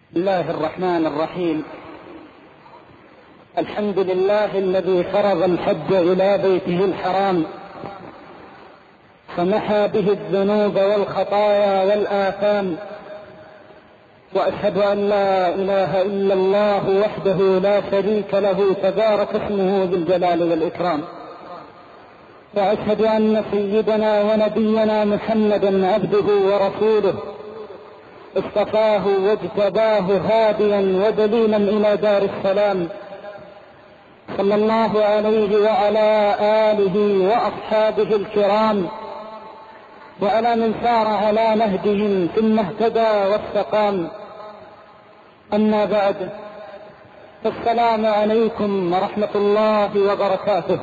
بسم الله الرحمن الرحيم. الحمد لله الذي فرض الحج إلى بيته الحرام فمحى به الذنوب والخطايا والآثام، وأشهد أن لا إله إلا الله وحده لا شريك له تبارك اسمه ذو الجلال والإكرام، وأشهد أن سيدنا ونبينا محمدا عبده ورسوله اصطفاه واجتباه هاديا ودليلا إلى دار السلام، صلى الله عليه وعلى آله وأصحابه الكرام وعلى من سار على نهجهم ثم اهتدى واستقام. أما بعد، فالسلام عليكم ورحمة الله وبركاته.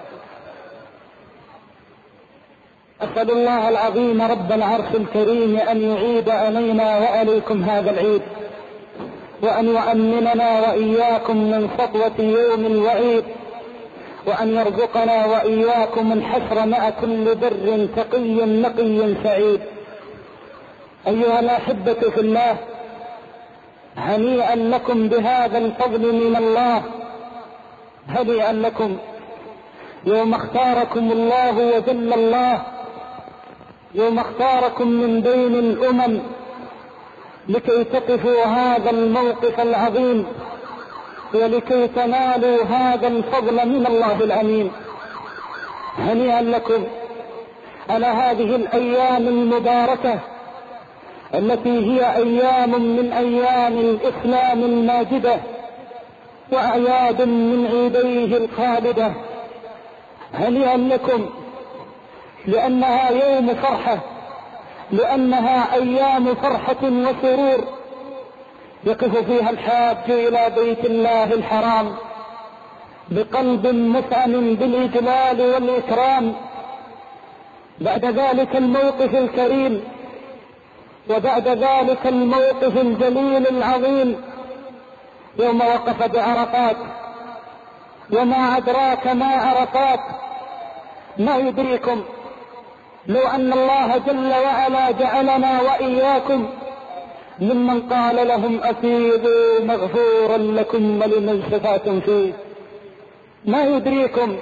أسأل الله العظيم رب العرش الكريم أن يعيد علينا وعليكم هذا العيد، وأن يؤمننا وإياكم من سطوة يوم الوعيد، وأن يرزقنا وإياكم الحشر مع كل بر تقي نقي سعيد. أيها الأحبة في الله، هنيئا لكم بهذا الفضل من الله، هنيئا لكم يوم اختاركم الله وجل الله، يوم اختاركم من بين الأمم لكي تقفوا هذا الموقف العظيم ولكي تنالوا هذا الفضل من الله الأمين. هنيئا لكم على هذه الأيام المباركة التي هي أيام من أيام الإسلام الماجدة وأعياد من عيديه الخالدة. هنيئا لكم لأنها يوم فرحة، لأنها أيام فرحة وسرور يقف فيها الحاج إلى بيت الله الحرام بقلب مفعم بالإجلال والإكرام بعد ذلك الموقف الكريم وبعد ذلك الموقف الجليل العظيم يوم وقف بعرفات. وما أدراك ما عرفات؟ ما يدريكم لو أن الله جل وعلا جعلنا وإياكم ممن قال لهم أفيضوا مغفورا لكم ولمن شفعتم فيه. ما يدريكم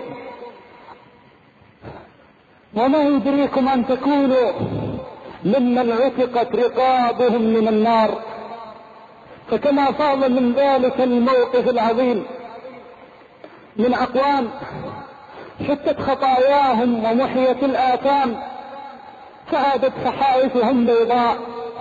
وما يدريكم أن تكونوا ممن عتقت رقابهم من النار. فكما فاض من ذلك الموقف العظيم من أقوام شتت خطاياهم ومحيت الآثام فعادت صحائفهم بيضاء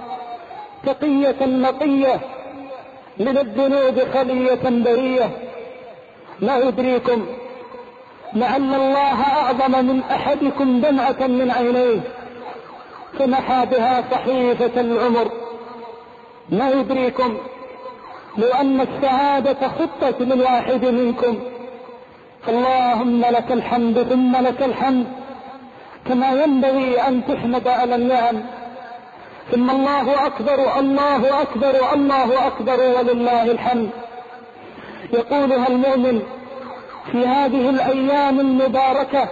تقية نقية من الذنوب خلية برية. ما يدريكم لعل الله أعظم من أحدكم دمعة من عينيه فمحى بها صحيفة العمر. ما يدريكم لو أن السعادة خطت للواحد منكم. اللهم لك الحمد ثم لك الحمد كما ينبغي أن تحمد على النعم. ثم الله أكبر الله أكبر الله أكبر ولله الحمد. يقولها المؤمن في هذه الأيام المباركة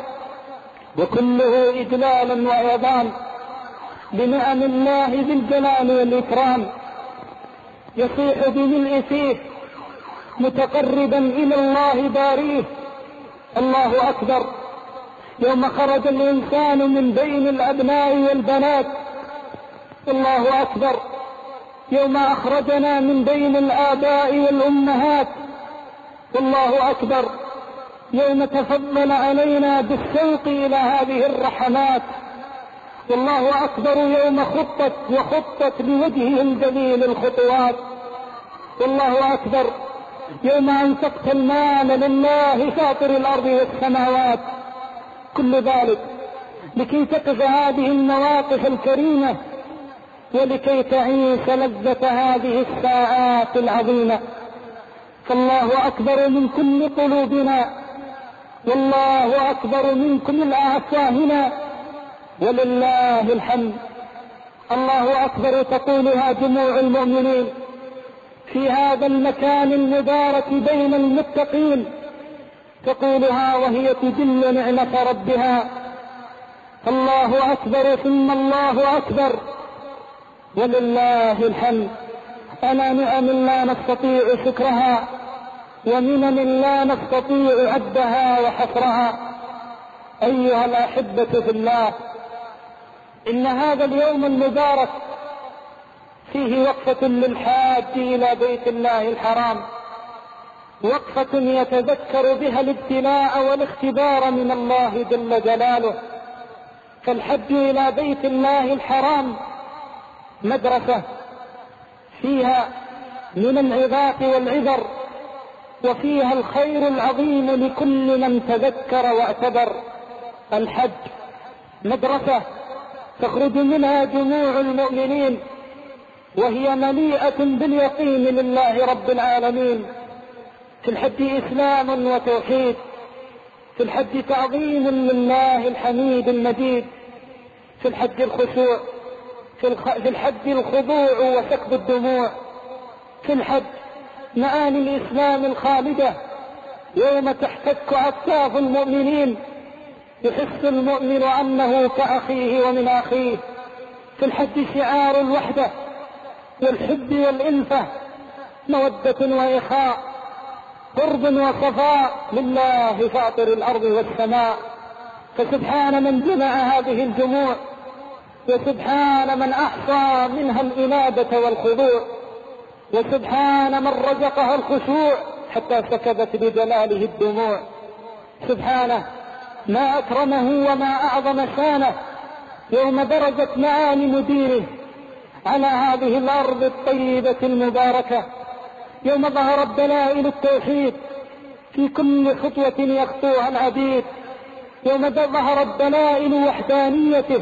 وكله إجلالا وعظام بنعم الله ذي الجلال والإكرام، يصيح بملء فيه متقربا إلى الله باريه. الله أكبر يوم خرج الإنسان من بين الأبناء والبنات. الله أكبر يوم أخرجنا من بين الآباء والأمهات. الله أكبر يوم تفضل علينا بالسوق إلى هذه الرحمات. والله أكبر يوم خطت بوجهه الجليل الخطوات. والله أكبر يوم أنفقت المال لله فاطر الأرض والسماوات. كل ذلك لكي تقف هذه المواقف الكريمة ولكي تعيش لذة هذه الساعات العظيمة. فالله أكبر من كل قلوبنا، والله أكبر من كل أعفاهنا، ولله الحمد. الله أكبر تقولها جموع المؤمنين في هذا المكان المبارك بين المتقين، تقولها وهي تجل نعمة ربها. الله أكبر ثم الله أكبر ولله الحمد. على نعم لا نستطيع شكرها، ومنن لا نستطيع عدها وحصرها. أيها الأحبة في الله، إن هذا اليوم المبارك فيه وقفة للحاج إلى بيت الله الحرام، وقفة يتذكر بها الابتلاء والاختبار من الله جل جلاله. فالحج إلى بيت الله الحرام مدرسة فيها من العظات والعبر، وفيها الخير العظيم لكل من تذكر واعتبر. الحج مدرسة تخرج منها جموع المؤمنين، وهي مليئة باليقين لله رب العالمين. في الحج إسلام وتوحيد، في الحج تعظيم لله الحميد المجيد، في الحج الخشوع، في الحج الخضوع وسكب الدموع، في الحج معاني الإسلام الخالدة يوم تحتك أكتاف المؤمنين، يحس المؤمن أنه كأخيه ومن أخيه. في الحج شعار الوحدة والحب والألفة، مودة وإخاء، قرب وصفاء لله فاطر الأرض والسماء. فسبحان من جمع هذه الجموع، وسبحان من أحصى منها الإنابة والخضوع، وسبحان من رزقها الخشوع حتى سكبت بجلاله الدموع. سبحانه ما أكرمه وما أعظم شانه يوم برزت معالم دينه على هذه الأرض الطيبة المباركة، يوم ظهرت دلائل التوحيد في كل خطوة يخطوها العبيد، يوم ظهرت دلائل وحدانيته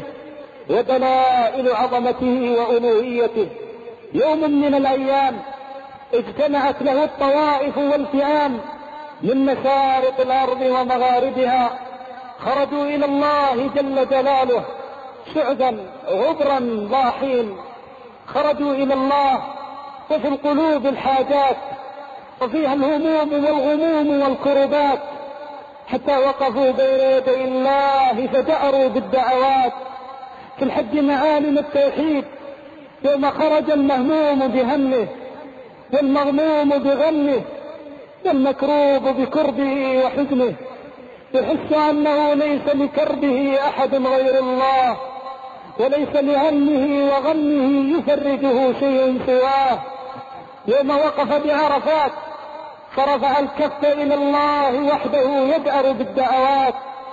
ودلائل عظمته وألوهيته. يوم من الأيام اجتمعت له الطوائف والفئام من مشارق الأرض ومغاربها، خرجوا إلى الله جل جلاله شعبا غبرا ضاحين، خرجوا إلى الله وفي القلوب الحاجات، وفيها الهموم والغموم والكربات، حتى وقفوا بين يدي الله فجأروا بالدعوات. في الحج معالم التوحيد، يوم خرج المهموم بهمه والمغموم بغمه والمكروب بكربه وحزنه، يحس أنه ليس لكربه أحد غير الله، وليس لهمه وغمه يفرجه شيء سواه. يوم وقف بعرفات فرفع الكف إلى الله وحده يجأر بالدعوات،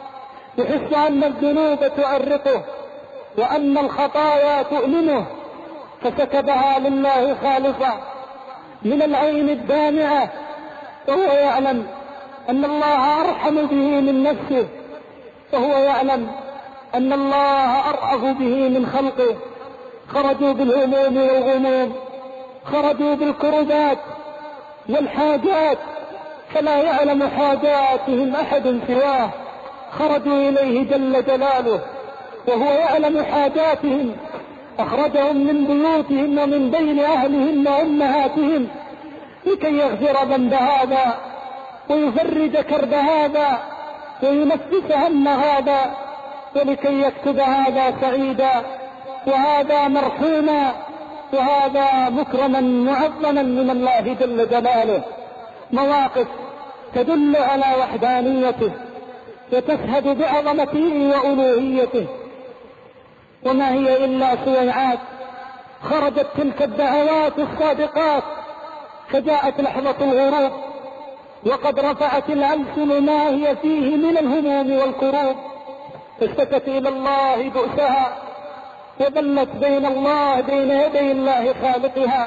يحس أن الذنوب تؤرقه وأن الخطايا تؤلمه، فسكبها لله خالصة من العين الدامعة، وهو يعلم أن الله أرحم به من نفسه، وهو يعلم أن الله أرأف به من خلقه. خرجوا بالهموم والغموم، خرجوا بالكربات والحاجات، فلا يعلم حاجاتهم أحد سواه، خرجوا إليه جل جلاله وهو يعلم حاجاتهم، أخرجهم من بيوتهم ومن بين أهلهم وأمهاتهم لكي يغفر ذنب هذا ويفرج كرب هذا وينفس هم هذا، ولكي يكتب هذا سعيدا وهذا مرحوما وهذا مكرما معظما من الله جل جلاله. مواقف تدل على وحدانيته وتشهد بعظمته وألوهيته، وما هي إلا سويعات. خرجت تلك الدعوات الصادقات فجاءت لحظة الغروب، وقد رفعت الألسن ما هي فيه من الهموم والكروب، فاشتكت إلى الله بؤسها وبلت بين يدي الله خالقها،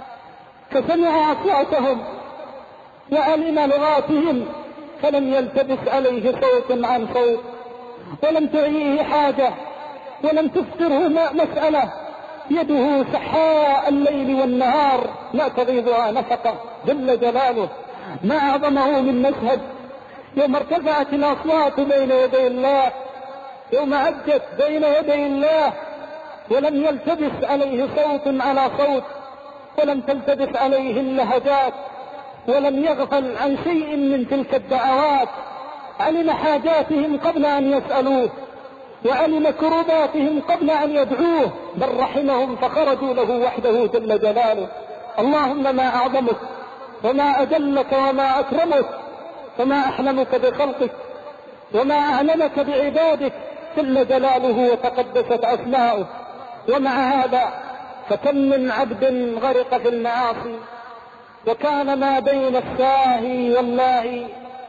فسمع أصواتهم وعلم لغاتهم، فلم يلتبس عليه صوت عن صوت، ولم تعيه حاجة، ولم تفطره مسألة، يده سحاء الليل والنهار لا تغيضها نفقة جل جلاله. ما أعظمه من مشهد يوم ارتفعت الأصوات بين يدي الله، يوم عجت بين يدي الله، ولم يلتبس عليه صوت على صوت، ولم تلتبس عليه اللهجات، ولم يغفل عن شيء من تلك الدعوات. علم حاجاتهم قبل أن يسألوه، وعلم كرباتهم قبل أن يدعوه، بل رحمهم فخرجوا له وحده جل جلاله. اللهم ما أعظمك وما أجلك وما أكرمك وما أحلمك بخلقك وما أعلمك بعبادك جل جلاله وتقدست أسماؤه. ومع هذا فكم من عبد غرق في المعاصي وكان ما بين الساهي واللاهي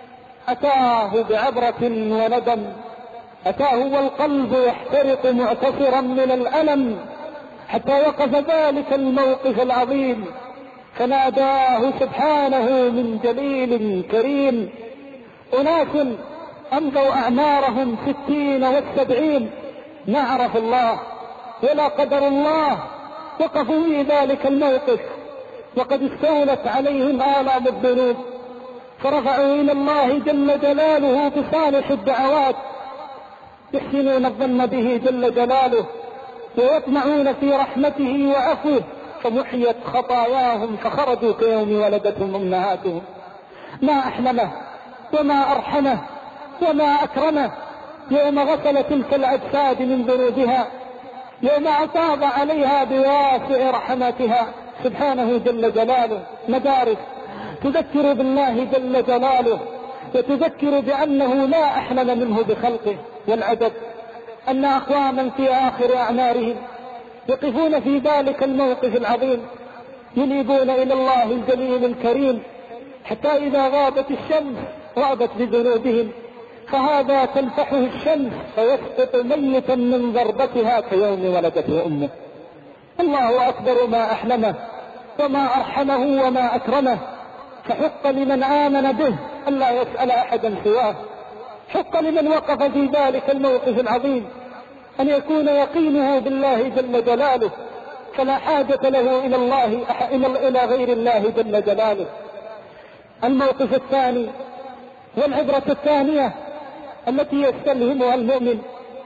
أتاه بعبرة وندم، أتاه والقلب يحترق معتصرا من الألم، حتى وقف ذلك الموقف العظيم فناداه سبحانه من جليل كريم. أناس أمضوا أعمارهم 60 و70 ما عرفوا الله ولا قدر الله، وقفوا في ذلك الموقف وقد استولت عليهم آلام الذنوب، فرفعوا إلى الله جل جلاله بصالح الدعوات، يحسنون الظن به جل جلاله ويطمعون في رحمته وعفوه، فمحيت خطاياهم فخرجوا كيوم ولدتهم أمهاتهم. ما أحلمه وما أرحمه وما أكرمه يوم غسل تلك الأجساد من ذنوبها، يوم أفاض عليها بواسع رحمتها سبحانه جل جلاله. مدارس تذكر بالله جل جلاله وتذكر بأنه لا أحلم منه بخلقه. والعجب أن أقواما في آخر أعمارهم يقفون في ذلك الموقف العظيم ينيبون إلى الله الجليل الكريم، حتى إذا غابت الشمس غابت بذنوبهم، فهذا تلفحه الشمس فيسقط ميتا من ضربتها كيوم ولدته أمه. الله أكبر ما أحلمه وما أرحمه وما أكرمه. فحق لمن آمن به ألا يسأل أحدا سواه، حق لمن وقف في ذلك الموقف العظيم أن يكون يقينه بالله جل جلاله، فلا حاجة له إلى غير الله جل جلاله. الموقف الثاني والعبرة الثانية التي يستلهمها المؤمن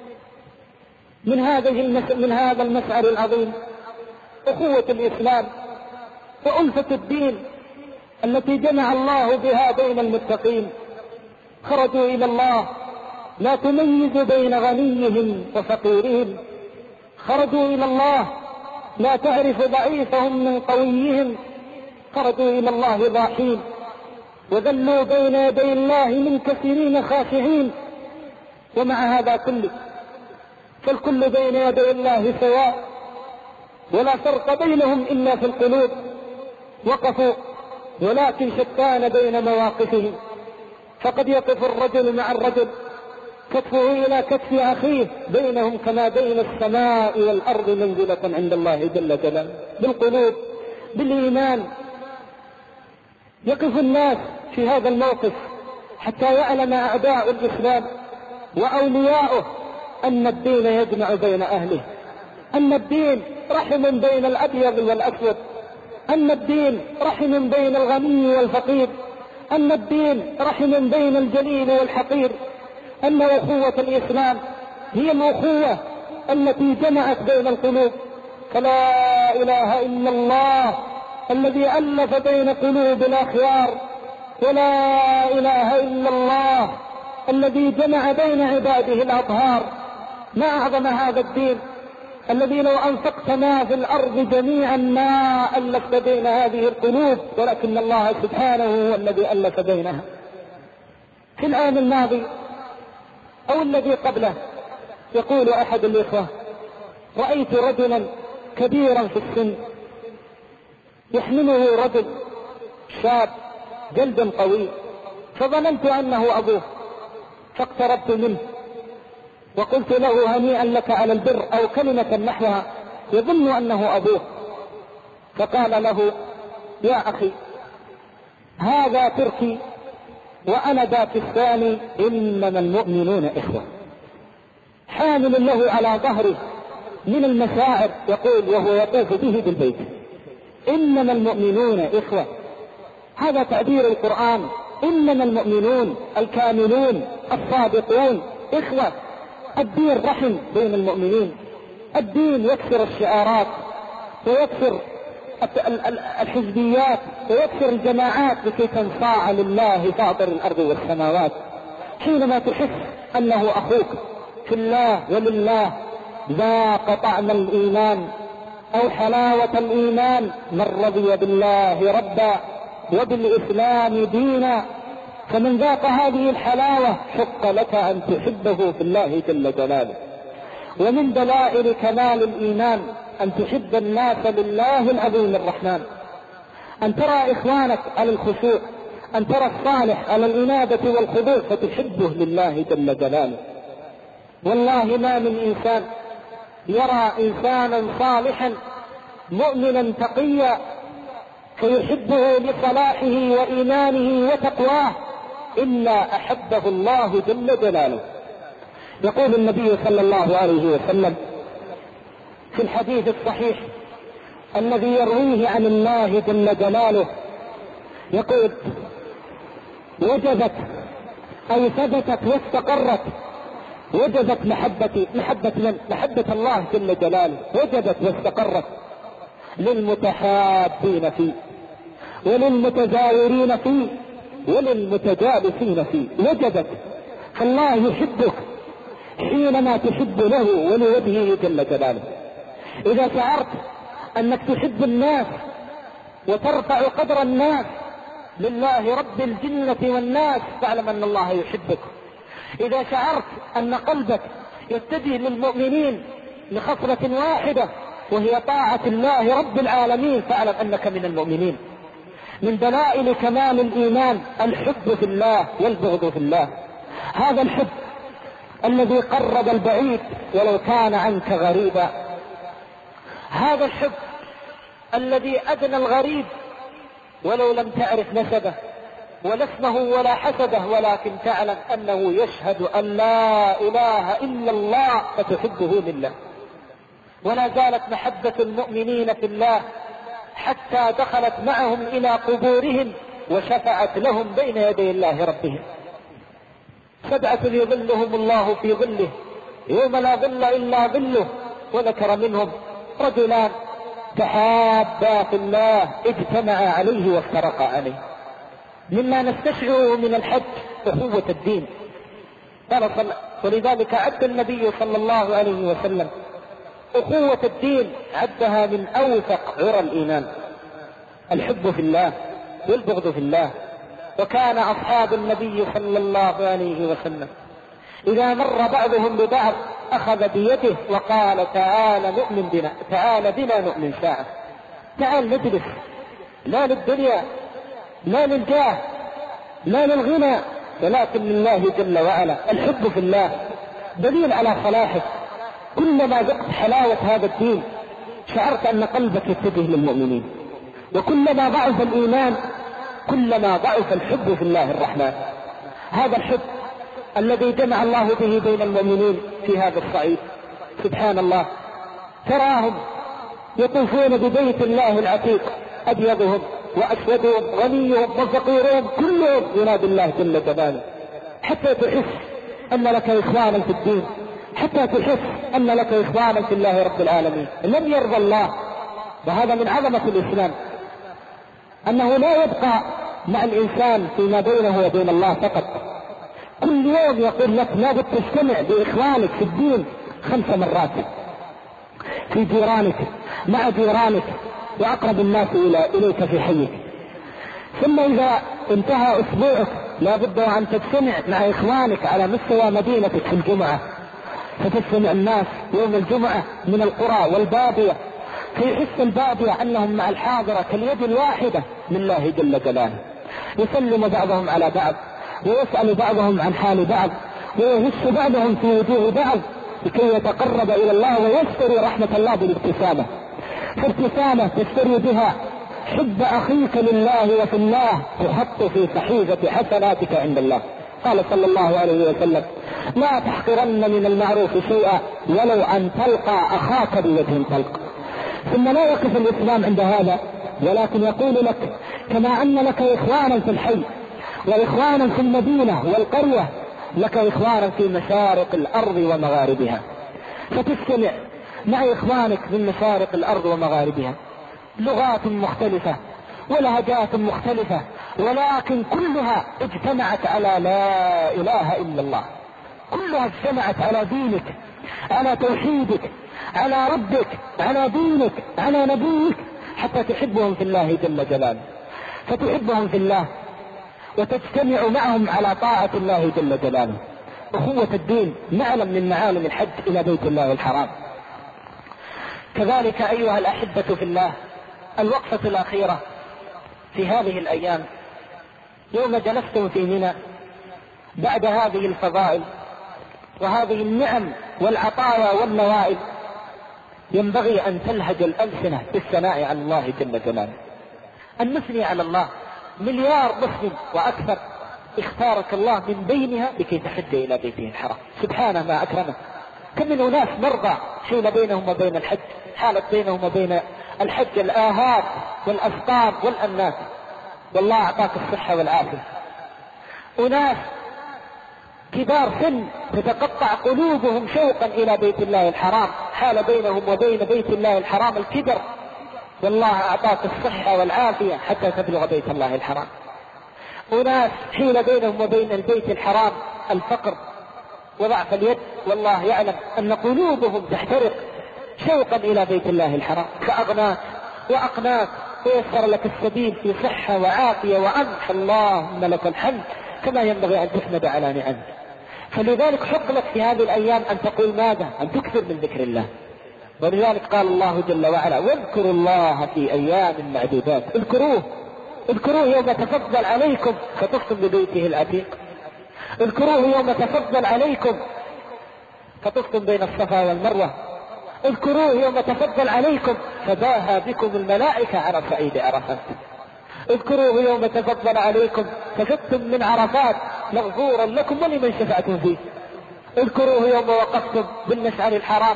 من هذا المسعر العظيم أخوة الإسلام وألفة الدين التي جمع الله بها بين المتقين. خرجوا إلى الله لا تميز بين غنيهم وفقيرهم، خرجوا إلى الله لا تعرف ضعيفهم من قويهم، خرجوا إلى الله ضاحين وذلوا بين يدي الله منكسرين خاشعين. ومع هذا كله فالكل بين يدي الله سواء ولا فرق بينهم إلا في القلوب. وقفوا ولكن شتان بين مواقفهم، فقد يقف الرجل مع الرجل كتفه إلى كتف أخيه، بينهم كما بين السماء والأرض منزلة عند الله جل جلاله. بالقلوب بالإيمان يقف الناس في هذا الموقف حتى يعلم أعداء الإسلام وأولياؤه أن الدين يجمع بين أهله، أن الدين رحم بين الأبيض والأسود، أن الدين رحم بين الغني والفقير، أن الدين رحم بين الجليل والحقير، أن أخوة الإسلام هي الأخوة التي جمعت بين القلوب. فلا إله إلا الله الذي ألف بين قلوب الأخيار، ولا إله إلا الله الذي جمع بين عباده الأطهار. ما أعظم هذا الدين الذي لو أنفقت ما في الأرض جميعا ما ألفت بين هذه القلوب، ولكن الله سبحانه هو الذي ألف بينها. في العام الماضي أو الذي قبله يقول أحد الإخوة: رأيت رجلا كبيرا في السن يحمله رجل شاب جلد قوي، فظننت أنه أبوه، فاقتربت منه وقلت له: هنيئا لك على البر، أو كلمة نحوها يظن أنه أبوه. فقال له: يا أخي هذا تركي وأنا باكستاني، إنما المؤمنون إخوة. حامل له على ظهره من المشاعر يقول وهو يطوف به بالبيت: إنما المؤمنون إخوة. هذا تعبير القرآن: إنما المؤمنون الكاملون الصادقون إخوة. الدين رحم بين المؤمنين، الدين يكسر الشعارات ويكسر الحزبيات ويكسر الجماعات لكي تنصاع لله فاطر الأرض والسماوات. حينما تحس أنه أخوك في الله ولله ذاق طعم الإيمان، أو حلاوة الإيمان من رضي بالله ربا وبالإسلام دينا. فمن ذاق هذه الحلاوة حق لك أن تحبه في الله جل جلاله. ومن دلائل كمال الإيمان أن تحب الناس لله العظيم الرحمن، أن ترى إخوانك على الخشوع، أن ترى الصالح على الإنابة والخضوع فتحبه لله جل جلاله. والله ما من إنسان يرى إنسانا صالحا مؤمنا تقيا فيحبه لصلاحه وإيمانه وتقواه إلا أحبه الله جل جلاله. يقول النبي صلى الله عليه وسلم في الحديث الصحيح الذي يرويه عن الله جل جلاله، يقول: وجبت أي ثبتت واستقرت، وجبت محبة الله جل جلاله، وجبت واستقرت للمتحابين فيه وللمتزاورين فيه وللمتجالسين فيه. وجبت، فالله يحبك حينما تحب له ولوجهه جل جلاله. إذا شعرت أنك تحب الناس وترفع قدر الناس لله رب الجنة والناس فاعلم أن الله يحبك. إذا شعرت أن قلبك يتجه للمؤمنين لخصلة واحدة وهي طاعة الله رب العالمين فاعلم أنك من المؤمنين. من دلائل كمال الإيمان الحب في الله والبغض في الله. هذا الحب الذي قرب البعيد ولو كان عنك غريبا، هذا الحب الذي أدنى الغريب ولو لم تعرف نسبه ولا اسمه ولا حسبه، ولكن تعلم أنه يشهد أن لا إله إلا الله فتحبه لله. ولا زالت محبة المؤمنين في الله حتى دخلت معهم إلى قبورهم وشفعت لهم بين يدي الله ربهم. 7 يظلهم الله في ظله يوم لا ظل إلا ظله، وذكر منهم رجلان تحابا في الله اجتمعا عليه وافترقا عليه. مما نستشعر من الحج أخوة الدين، ولذلك عد النبي صلى الله عليه وسلم أخوة الدين عدها من أوثق عرى الإيمان، الحب في الله والبغض في الله. وكان أصحاب النبي صلى الله عليه وسلم إذا مر بعضهم ببعض أخذ بيده وقال: تعال بنا نؤمن ساعة، تعال نجلس، لا للدنيا لا للجاه لا للغنى ولكن لله جل وعلا. الحب في الله دليل على صلاحك. كلما ذقت حلاوة هذا الدين شعرت أن قلبك يتجه للمؤمنين، وكلما ضعف الإيمان كلما ضعف الحب في الله الرحمن. هذا الحب الذي جمع الله به بين المؤمنين في هذا الصعيد. سبحان الله، تراهم يطوفون ببيت الله العتيق، أبيضهم وأسودهم غنيهم وفقيرهم كلهم ينادي الله جل جلاله، حتى تحس أن لك إخوانا في الدين، حتى تحس أن لك إخوانا في الله رب العالمين. لم يرضى الله، وهذا من عظمة الإسلام، أنه لا يبقى مع الإنسان فيما بينه وبين الله فقط. كل يوم يقول لك لابد تجتمع بإخوانك في الدين 5 مرات، في جيرانك، مع جيرانك وأقرب الناس إليك في حيك. ثم إذا انتهى أسبوعك لابد أن تجتمع مع إخوانك على مستوى مدينتك في الجمعة، فتجتمع الناس يوم الجمعة من القرى والبادية، فيحس البادية أنهم مع الحاضرة كاليد الواحدة من الله جل جلاله. يسلم بعضهم على بعض ويسأل بعضهم عن حال بعض ويهش بعضهم في وجوه بعض لكي يتقرب إلى الله ويشتري رحمة الله بالابتسامة. فابتسامة تشتري بها حب أخيك لله وفي الله تحط في صحيفة حسناتك عند الله. قال صلى الله عليه وسلم: لا تحقرن من المعروف شيئا ولو أن تلقى أخاك بوجه طلق. ثم لا يقف الإسلام عند هذا، ولكن يقول لك: كما أن لك إخوانا في الحي وإخوانا في المدينة والقرية، لك إخوانا في مشارق الأرض ومغاربها. فتجتمع مع إخوانك من مشارق الأرض ومغاربها، لغات مختلفة ولهجات مختلفة، ولكن كلها اجتمعت على لا إله إلا الله، كلها اجتمعت على دينك، على توحيدك، على ربك، على دينك، على نبيك، حتى تحبهم في الله جل جلاله، فتحبهم في الله وتجتمع معهم على طاعة الله جل جلاله. أخوة الدين معلم من معالم الحج إلى بيت الله الحرام. كذلك أيها الأحبة في الله، الوقفة الأخيرة في هذه الأيام يوم جلستم في منى بعد هذه الفضائل وهذه النعم والعطايا والنوائب، ينبغي أن تلهج الألسنة بالثناء على الله جل جلاله، أن نثني على الله. مليار مسلم وأكثر اختارك الله من بينها لكي تحج إلى بيته الحرام. سبحانه ما أكرمه. كم من أناس مرضى حيل بينهم وبين الحج، حالت بينهم وبين الحج الآهات والأسقام والأنات، والله أعطاك الصحة والعافية. أناس كبار سن تتقطع قلوبهم شوقا إلى بيت الله الحرام، حال بينهم وبين بيت الله الحرام الكبر، والله أعطاك الصحة والعافية حتى تبلغ بيت الله الحرام. أناس حيل بينهم وبين البيت الحرام الفقر وضعف اليد، والله يعلم أن قلوبهم تحترق شوقا إلى بيت الله الحرام، فأغناك وأقناك ويسر لك السبيل في صحة وعافية وأمح، اللهم لك الحمد كما ينبغي أن تحمد على نعمك. فلذلك حق لك في هذه الأيام أن تقول ماذا؟ أن تكثر من ذكر الله. ولذلك قال الله جل وعلا: واذكروا الله في أيام معدودات. اذكروه يوم تفضل عليكم فطفتم ببيته العتيق، اذكروه يوم تفضل عليكم فطفتم بين الصفا والمروة، اذكروه يوم تفضل عليكم فباهى بكم الملائكة على صعيد عرفات، اذكروه يوم تفضل عليكم فجدتم من عرفات مغفورا لكم ولمن شفعتم فيه، اذكروه يوم وقفتم بالمشعر الحرام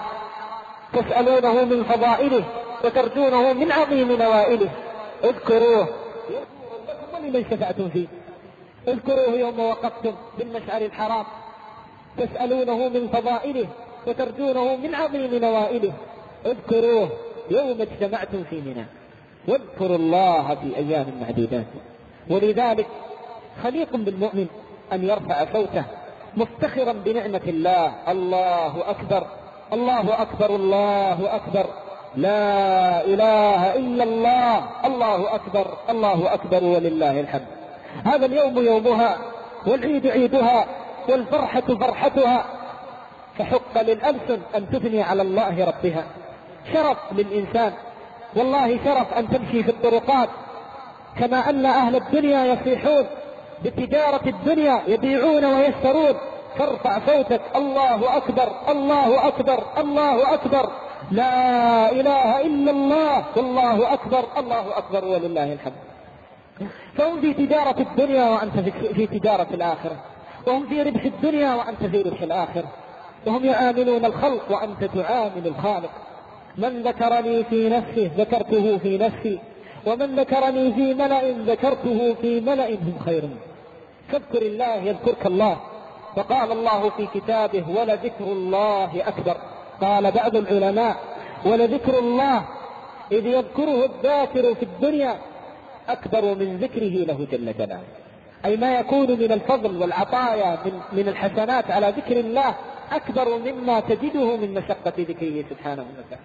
تسألونه من فضائله وترجونه من عظيم نوائله، اذكروه ولمن شفعتم فيه، اذكروه يوم وقفتم بالمشعر الحرام تسألونه من فضائله وترجونه من عظيم نوائله، اذكروه يوم اجتمعتم في منى، واذكروا الله في أيام معدودات. ولذلك خليق بالمؤمن أن يرفع صوته مفتخرا بنعمة الله: الله أكبر، الله أكبر، الله أكبر، لا إله إلا الله، الله أكبر، الله أكبر ولله الحمد. هذا اليوم يومها، والعيد عيدها، والفرحة فرحتها، فحق للألسن أن تثني على الله ربها. شرف للإنسان، والله شرف أن تمشي في الطرقات كما أن أهل الدنيا يصيحون بتجارة الدنيا يبيعون ويشترون، فارفع صوتك: الله أكبر، الله أكبر، الله أكبر، لا إله إلا الله، والله أكبر، الله أكبر ولله الحمد. فهم في تجارة الدنيا وأنت في تجارة الآخرة، وهم في ربح الدنيا وأنت في ربح الآخرة، وهم يعاملون الخلق وأنت تعامل الخالق. من ذكرني في نفسه ذكرته في نفسي، ومن ذكرني في ملأ ذكرته في ملأ هم خير منه. فاذكر الله يذكرك الله. وقال الله في كتابه: ولذكر الله أكبر. قال بعض العلماء: ولذكر الله إذ يذكره الذاكر في الدنيا أكبر من ذكره له جل جلاله، أي ما يكون من الفضل والعطايا من الحسنات على ذكر الله أكبر مما تجده من مشقة ذكره سبحانه وتعالى.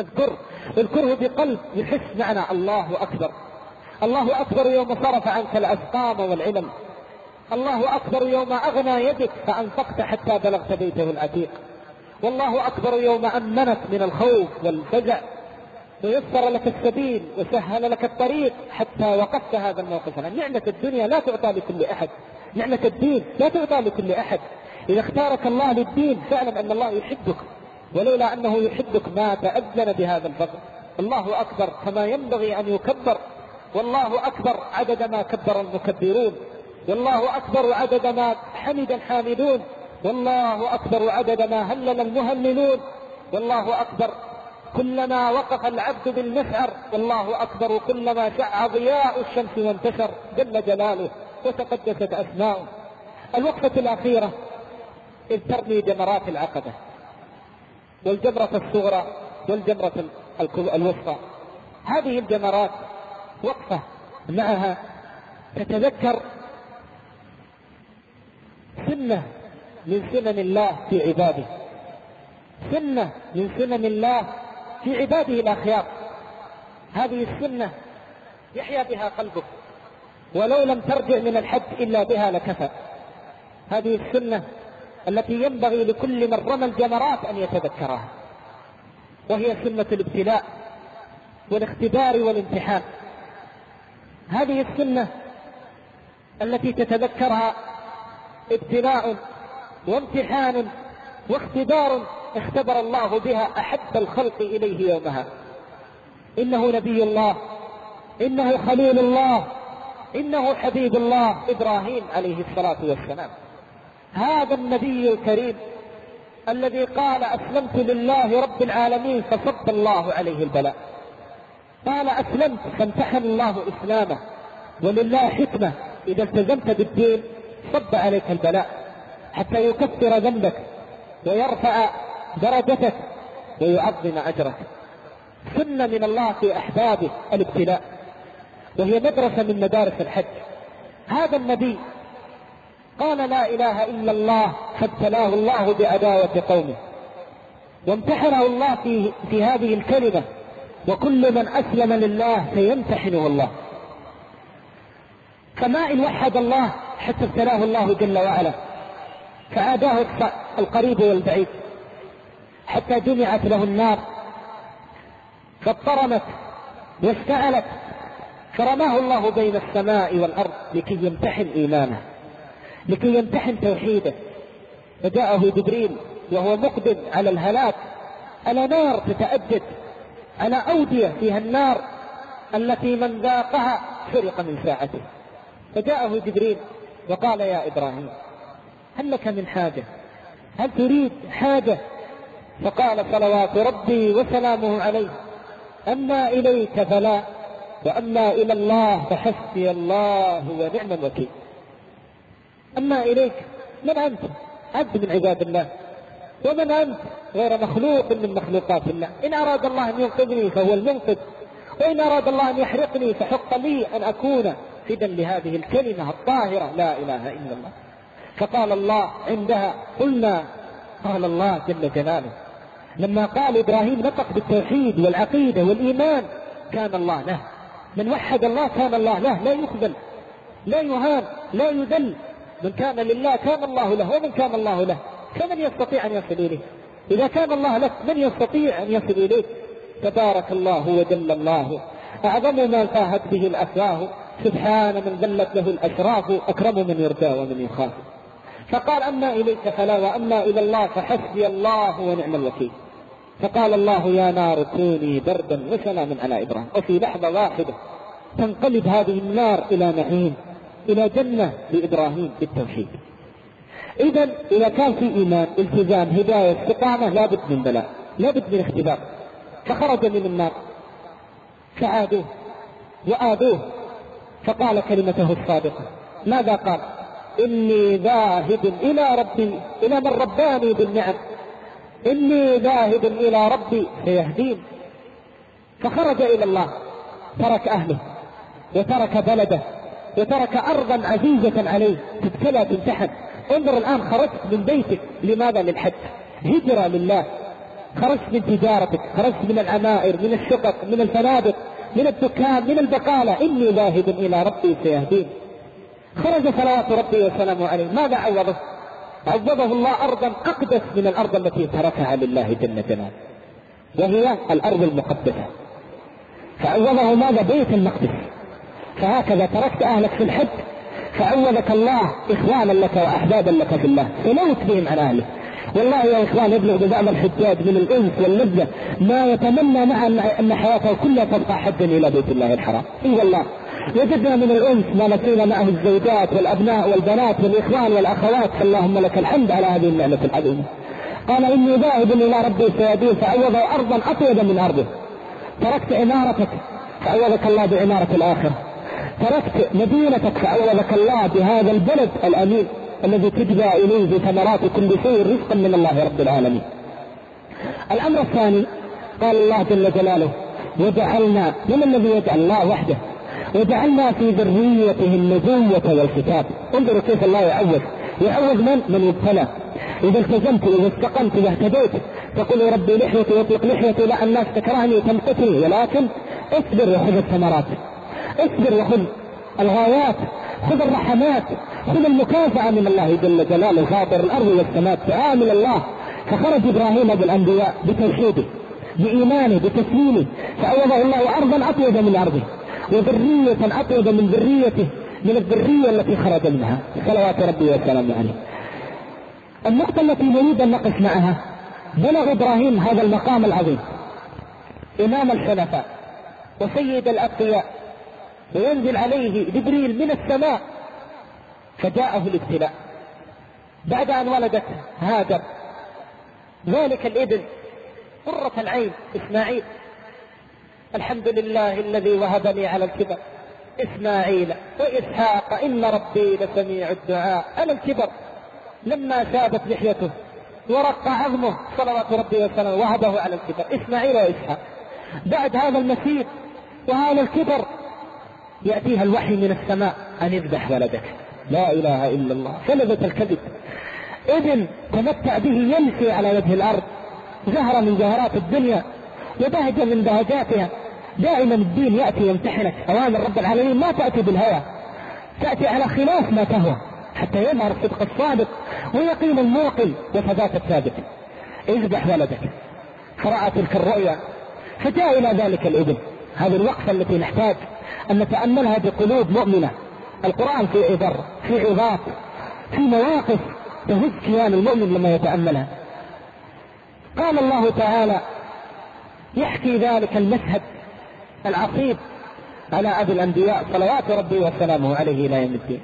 فاذكره بقلب يحس معنى الله أكبر. الله أكبر يوم صرف عنك الأسقام والعلم، الله أكبر يوم أغنى يدك فأنفقت حتى بلغت بيته العتيق، والله أكبر يوم أمنك من الخوف والفزع ويسر لك السبيل وسهل لك الطريق حتى وقفت هذا الموقف. نعمة الدنيا لا تعطى لكل أحد، نعمة الدين لا تعطى لكل أحد. إذا اختارك الله للدين فاعلم أن الله يحبك، ولولا أنه يحبك ما تأذن بهذا الفضل. الله أكبر كما ينبغي أن يكبر، والله أكبر عدد ما كبر المكبرون، والله أكبر عدد ما حمد الحامدون، والله أكبر عدد ما هلل المهللون، والله أكبر كلما وقف العبد بالمسعر، والله أكبر كلما شع ضياء الشمس وانتشر جل جلاله وتقدست أسماؤه. الوقفة الأخيرة إذ ترمي جمرات العقبة، والجمرة الصغرى والجمرة الوسطى. هذه الجمرات وقفة معها تتذكر سنة من سنن الله في عباده، سنة من سنن الله في عباده الأخيار. هذه السنة يحيا بها قلبك، ولو لم ترجع من الحج إلا بها لكفى. هذه السنة التي ينبغي لكل من رمى الجمرات أن يتذكرها، وهي سنة الابتلاء والاختبار والامتحان. هذه السنة التي تتذكرها ابتلاء وامتحان واختبار اختبر الله بها أحب الخلق إليه يومها. إنه نبي الله، إنه خليل الله، إنه حبيب الله إبراهيم عليه الصلاة والسلام. هذا النبي الكريم الذي قال أسلمت لله رب العالمين فصب الله عليه البلاء. قال أسلمت فامتحن الله إسلامه، ولله حكمة إذا التزمت بالدين صب عليك البلاء حتى يكفر ذنبك ويرفع درجتك ويعظم أجرك. سنة من الله في أحبابه الابتلاء، وهي مدرسة من مدارس الحج. هذا النبي قال لا إله إلا الله فابتلاه الله بعداوة قومه، وامتحنه الله في هذه الكلمة، وكل من أسلم لله سيمتحنه الله. فما إن وحد الله حتى ابتلاه الله جل وعلا، فعاداه القريب والبعيد حتى جمعت له النار فاضطرمت واستعلت، فرماه الله بين السماء والأرض لكي يمتحن إيمانه، لكي يمتحن توحيده. فجاءه جبريل وهو مقدم على الهلاك، على نار تتأجج، على أودية فيها النار التي من ذاقها سرق من ساعته. فجاءه جبريل وقال يا إبراهيم هل لك من حاجة؟ هل تريد حاجة؟ فقال صلوات ربي وسلامه عليه أما إليك فلا، وأما إلى الله فحسبي الله ونعم الوكيل. أما إليك، من أنت؟ عبد من عباد الله، ومن أنت؟ غير مخلوق من مخلوقات الله. إن أراد الله أن ينقذني فهو المنقذ، وإن أراد الله أن يحرقني فحق لي أن أكون فدا لهذه الكلمة الطاهرة لا إله إلا الله. فقال الله عندها قلنا، قال الله جل جلاله لما قال إبراهيم نطق بالتوحيد والعقيدة والإيمان كان الله له. من وحد الله كان الله له، لا يخذل، لا يهان، لا يذل. من كان لله كان الله له، ومن كان الله له فمن يستطيع أن يصل إليه؟ إذا كان الله لك من يستطيع أن يصل إليك؟ تبارك الله وجل الله، أعظم ما فاهت به الأفواه، سبحان من ذلت له الأشراف، أكرم من يرجى ومن يخاف. فقال أما إليك فلا، وأما إلى الله فحسبي الله ونعم الوكيل. فقال الله يا نار كوني بردا وسلاما على إبراهيم. وفي لحظة واحدة تنقلب هذه النار إلى نعيم، إلى جنة لإبراهيم بالتوحيد. إذا كان في إيمان، التزام، هداية، استقامة، لابد من بلاء، لابد من اختبار. فخرج من النار فعادوه وآذوه، فقال كلمته الصادقة. ماذا قال؟ إني ذاهب إلى ربي، إلى من رباني بالنعم، إني ذاهب إلى ربي سيهدين. فخرج إلى الله، ترك أهله وترك بلده وترك أرضا عزيزة عليه تبتلى تمتحن. انظر الآن خرجت من بيتك، لماذا؟ للحج، هجرة لله. خرجت من تجارتك، خرجت من العمائر، من الشقق، من الفنادق، من الدكان، من البقالة. إني ذاهب إلى ربي سيهدين. خرج صلوات ربي وسلامه عليه، ماذا عوضه؟ عوضه الله أرضا أقدس من الأرض التي تركها لله جل جلاله، وهي الأرض المقدسة. فعوضه ماذا؟ بيت المقدس. فهكذا تركت أهلك في الحج فعوضك الله إخوانا لك وأحبابا لك في الله، فلوت بهم عن أهلك. والله يا إخوان يبلغ ببعض الحجاج من الأنس واللذة ما يتمنى مع أن حياته كلها تبقى حجا إلى بيت الله الحرام. إي والله وجدنا من الأنس ما لقينا معه الزوجات والأبناء والبنات والإخوان والأخوات، فاللهم لك الحمد على هذه النعمة العظيمة. قال إني ذاهب إلى ربي سيهدين، فعوضه أرضا أطيب من أرضه. تركت عمارتك فعوضك الله بعمارة الآخرة، تركت مدينتك فعوضك الله بهذا البلد الأمين الذي تجبى إليه بثمرات كل شيء رزقا من الله رب العالمين. الأمر الثاني قال الله جل جلاله وجعلنا، من الذي يجعل؟ الله وحده. وجعلنا في ذريته النبوة والكتاب. انظروا كيف الله يعوض من يبتلى. إذا التزمت، إذا استقمت، إذا اهتديت تقول ربي لحيتي واطلق لحيتي، لا الناس تكرهني وتمقتني، ولكن اصبر وخذ الثمرات، اصبر وخذ الغايات، خذ الرحمات، خذ المكافأة من الله جل جلاله فاطر الأرض والسماء، تعامل الله. فخرج إبراهيم بالأنبياء بتوحيده، بإيمانه، بتسليمه، فأوضه الله أرضا أطيب من أرضه، وذرية أطيب من ذريته، من الذرية التي خرج منها، صلوات ربي وسلامه عليه. النقطة التي نريد أن نقف معها، بلغ إبراهيم هذا المقام العظيم، إمام الحنفاء وسيد الأتقياء، وينزل عليه جبريل من السماء، فجاءه الابتلاء بعد أن ولدت هاجر ذلك الابن قرة العين إسماعيل. الحمد لله الذي وهبني على الكبر إسماعيل وإسحاق إن ربي لسميع الدعاء. على الكبر لما شابت لحيته ورق عظمه صلوات ربي وسلامه وهبه على الكبر إسماعيل وإسحاق. بعد هذا المسير وهذا الكبر يأتيها الوحي من السماء أن يذبح ولدك. لا إله إلا الله. فلذة الكذب، ابن تمتع به يمشي على وجه الأرض، زهرة من زهرات الدنيا وبهجة من بهجاتها. دائما الدين يأتي يمتحنك، أوامر رب العالمين ما تأتي بالهوى، تأتي على خلاف ما تهوى، حتى يظهر الصدق الصادق ويقين الموقن وثبات الثابت. اذبح ولدك. فرأى تلك الرؤيا فجاء إلى ذلك الابن. هذه الوقفة التي نحتاج أن نتأملها بقلوب مؤمنة. القرآن في عبر، في عظات، في مواقف تهز كيان المؤمن لما يتأملها. قال الله تعالى يحكي ذلك المشهد العصيب على أبي الأنبياء صلوات ربي وسلامه عليه إلى يوم الدين.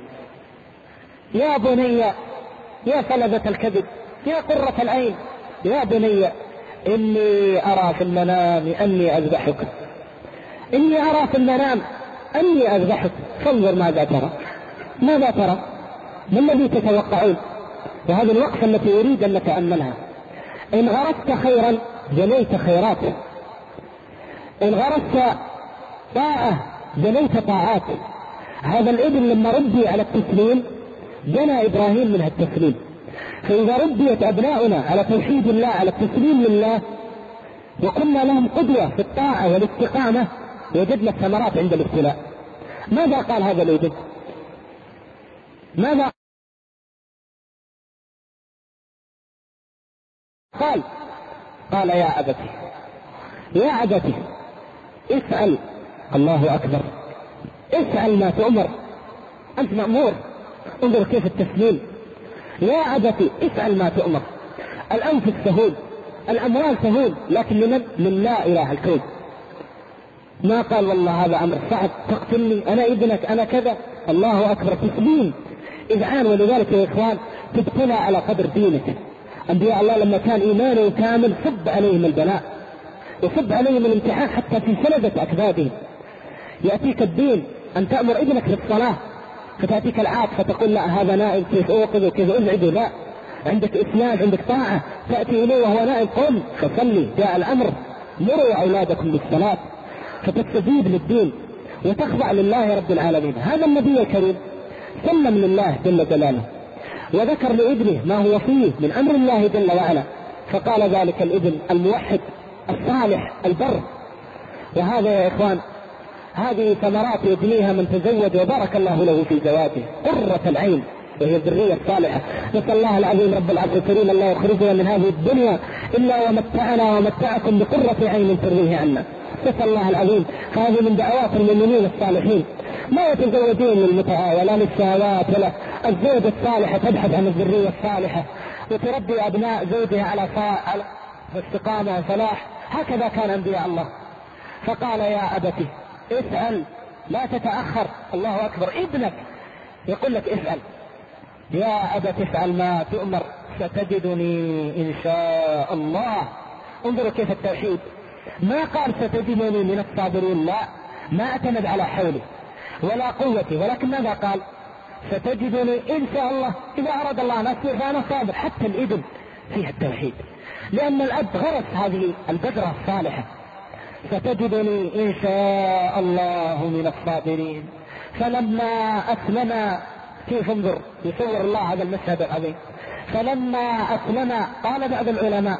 يا بني، يا فلذة الكذب، يا قرة العين، يا بني إني أرى في المنام أني أذبحك، إني أرى في المنام أني أذبحك فانظر ماذا ترى. ماذا ترى؟ ما الذي تتوقعون؟ وهذه الوقفة التي أريد أن نتأملها. إن غرست خيرا جنيت خيرات، إن غرست طاعة جنيت طاعات. هذا الابن لما ربي على التسليم جنى إبراهيم منها التسليم. فإذا ربيت أبناؤنا على توحيد الله، على التسليم لله، وقلنا لهم قدوة في الطاعة والاستقامة، وجدنا الثمرات عند الابتلاء. ماذا قال هذا الابن؟ ماذا قال؟ قال يا أبتي، يا أبتي اسأل. الله أكبر. اسأل ما تؤمر، أنت مأمور. انظر كيف التسليم. يا أبتي اسأل ما تؤمر. الأنفس تهون، الأموال تهون، لكن من لا إله الكون. ما قال والله هذا أمر صعب تقتلني، أنا ابنك، أنا كذا. الله أكبر. تسليم، إذعان. ولذلك يا إخوان تبتلى على قدر دينك. أنبياء الله لما كان إيمانه كامل صب عليهم البلاء وصب عليهم الامتحان حتى في سلبة أكبادهم. يأتيك الدين أن تأمر ابنك بالصلاة فتأتيك العاطفة فتقول لا هذا نائم، كيف أوقظ وكيف أزعجه؟ لا، عندك إسلام، عندك طاعة، تأتي إليه وهو نائم، قم فصلي، جاء الأمر مروا أولادكم بالصلاة، فتستجيب للدين وتخضع لله رب العالمين. هذا النبي الكريم سلم لله جل جلاله وذكر لابنه ما هو فيه من أمر الله جل وعلا، فقال ذلك الابن الموحد الصالح البر. وهذا يا إخوان هذه ثمرات يجنيها من تزوج وبارك الله له في زواجه، قرة العين وهي الذرية الصالحة. نسأل الله العظيم رب العرش الكريم الله يخرجنا من هذه الدنيا إلا ومتعنا ومتعكم بقرة عين ترويه عنا. نسأل الله العظيم. فهذه من دعوات المؤمنين الصالحين، ما يتزوجون للمتعة ولا للشهوات، ولا الزوجة الصالحة تبحث عن الذرية الصالحة وتربي أبناء زوجها على استقامة وصلاح. هكذا كان أنبياء الله. فقال يا أبتي اسأل لا تتأخر. الله أكبر. ابنك يقول لك اسأل. يا أبت افعل ما تؤمر ستجدني إن شاء الله. انظروا كيف التوحيد. ما قال ستجدني من الصابرين، لا، ما اعتمد على حولي ولا قوتي، ولكن ماذا قال؟ ستجدني إن شاء الله. إذا أراد الله أن أصبر فأنا صابر. حتى الابن فيها التوحيد، لأن الأب غرس هذه البذرة الصالحة. ستجدني إن شاء الله من الصابرين. فلما أسلم، كيف انظر يصور الله هذا المشهد العظيم. فلما أسلم قال بعض العلماء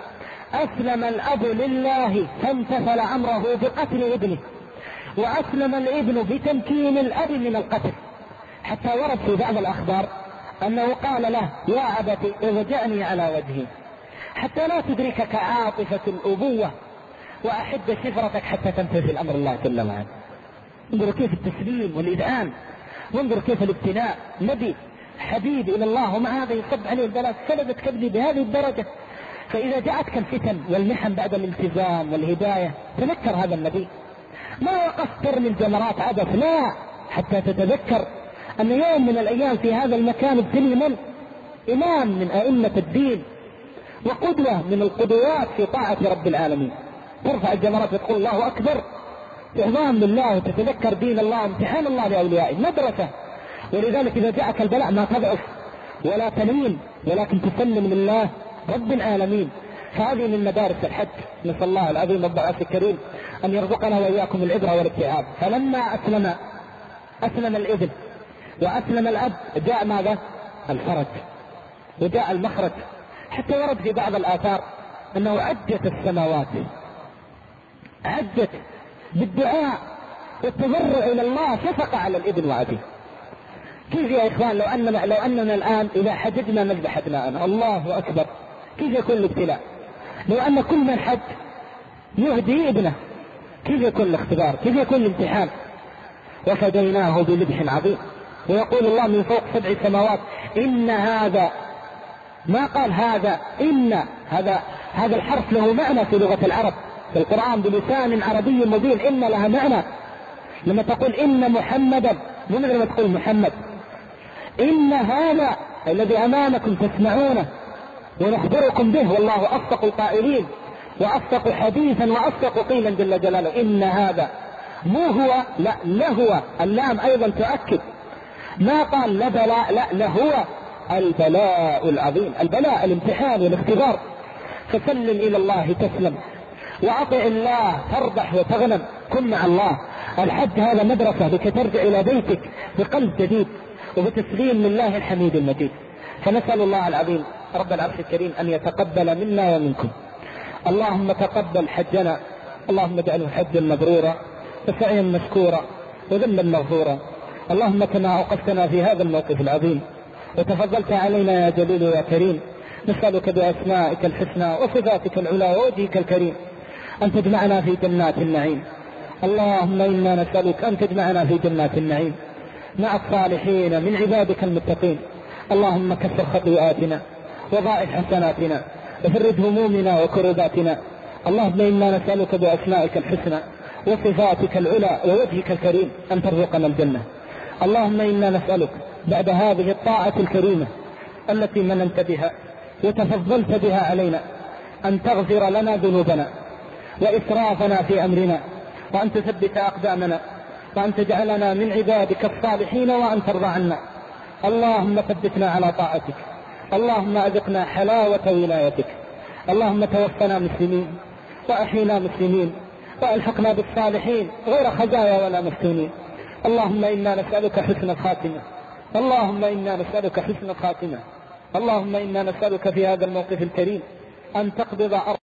أسلم الأب لله فامتثل أمره بقتل ابنه، وأسلم الابن بتمكين الأب من القتل، حتى ورد في بعض الأخبار أنه قال له يا أبت ارجعني على وجهي حتى لا تدركك عاطفة الأبوة وأحد شفرتك حتى تمتثل أمر الله جل وعلا. انظروا كيف التسليم والإذعان، وانظروا كيف الابتلاء. نبي حبيب إلى الله ومع هذا يصب عليه البلاء، سلبت كبدي بهذه الدرجة. فإذا جاءتك الفتن والمحن بعد الالتزام والهداية تذكر هذا النبي، ما وقف ترمي الجمرات عبث، لا، حتى تتذكر أن يوم من الأيام في هذا المكان ابتلي من إمام من أئمة الدين وقدوة من القدوات في طاعة رب العالمين، ترفع الجمرات وتقول الله أكبر، إعظام لله وتتذكر دين الله وامتحان الله لأوليائه، مدرسة. ولذلك إذا جاءك البلاء ما تضعف ولا تلين، ولكن تسلم لله رب العالمين. فهذه من مدارس الحج. نسأل الله العظيم رب العرش الكريم أن يرزقنا وإياكم العبرة والاتعاظ. فلما أسلم الابن وأسلم الأب جاء ماذا؟ الفرج وجاء المخرج. حتى ورد في بعض الآثار أنه عجت السماوات، عجت بالدعاء والتضرع إلى الله، شفق على الابن وأبيه. كيف يا إخوان لو أننا الآن إذا حججنا نذبح أبناءنا، الله أكبر، كيف يكون الابتلاء؟ لو أن كل من حج يهدي ابنه، كيف يكون الاختبار؟ كيف يكون الامتحان؟ وفديناه بذبح عظيم. ويقول الله من فوق 7 سماوات إن هذا، ما قال هذا، إن هذا الحرف له معنى في لغة العرب في القرآن بلسان عربي مبين. إن لها معنى، لما تقول إن محمدا، من لما تقول محمد، إن هذا الذي أمامكم تسمعونه ونخبركم به والله أصدق القائلين وأصدق حديثا وأصدق قيلا جل جلاله. إن هذا مو هو، لا لهو، اللام أيضا تؤكد، ما قال لبلاء، لا لهو البلاء العظيم، البلاء الامتحان والاختبار. فسلم إلى الله تسلم، وأطع الله تربح وتغنم، كن مع الله. الحج هذا مدرسة بك ترجع إلى بيتك بقلب جديد وبتسليم لله الحميد المجيد. فنسأل الله العظيم رب العرش الكريم أن يتقبل منا ومنكم. اللهم تقبل حجنا، اللهم اجعله حجا مبرورا وسعيا مشكورا وذنبا مغفورا. اللهم كما أوقفتنا في هذا الموقف العظيم وتفضلت علينا يا جليل يا كريم، نسألك بأسمائك الحسنى وصفاتك العلى ووجهك الكريم أن تجمعنا في جنات النعيم. اللهم إنا نسألك أن تجمعنا في جنات النعيم مع الصالحين من عبادك المتقين. اللهم كسر خطيئاتنا وضاعف حسناتنا وفرج همومنا وكرباتنا. اللهم إنا نسألك بأسمائك الحسنى وصفاتك العلى ووجهك الكريم أن ترزقنا الجنة. اللهم إنا نسألك بعد هذه الطاعة الكريمة التي مننت بها وتفضلت بها علينا أن تغفر لنا ذنوبنا وإسرافنا في أمرنا، وأن تثبت أقدامنا، وأن تجعلنا من عبادك الصالحين، وأن ترضى عنا. اللهم ثبتنا على طاعتك، اللهم أذقنا حلاوة ولايتك. اللهم توفنا مسلمين وأحينا مسلمين وألحقنا بالصالحين غير خزايا ولا مفتونين. اللهم إنا نسألك حسن الخاتمة، اللهم إنا نسألك حسن الخاتمة. اللهم إنا نسألك في هذا الموقف الكريم أن تقبض